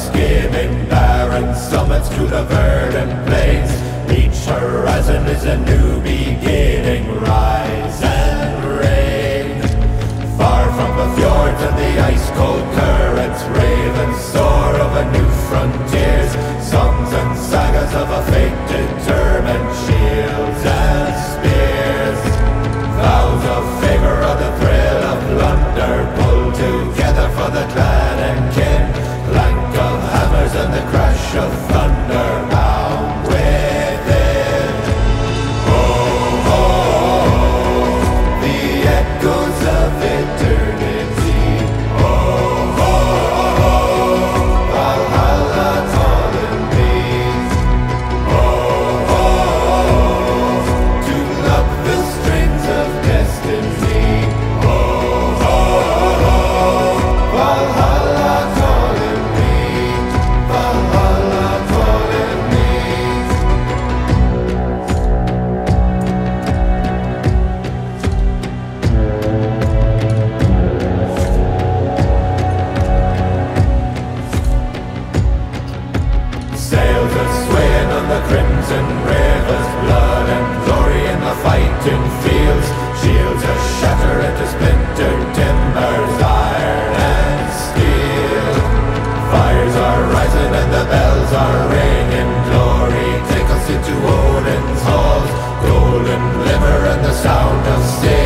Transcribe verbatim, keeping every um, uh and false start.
skimming barren summits to the verdant plains. Each horizon is a new beginning, rise and reign. Far from the fjords and the ice-cold currents, raven soar over new frontiers. Songs and sagas of a fate determined, shields and spears. Vows of favor or the thrill of plunder, pull together for the clan and kin. Clank of hammers and the crash of thunder, bound within. Oh, oh, the echoes of eternity. Oh, oh, Valhalla tall and peace. Oh, oh, to love the strings of destiny. Oh, oh, Valhalla tall and peace. Valhalla tall and peace. Sails are swaying on the crimson rivers, blood and glory in the fighting fields. Shields are shattered into splintered timbers, iron and steel. Fires are rising and the bells are ringing. Glory, take us into Odin's halls. Golden glimmer and the sound of steel.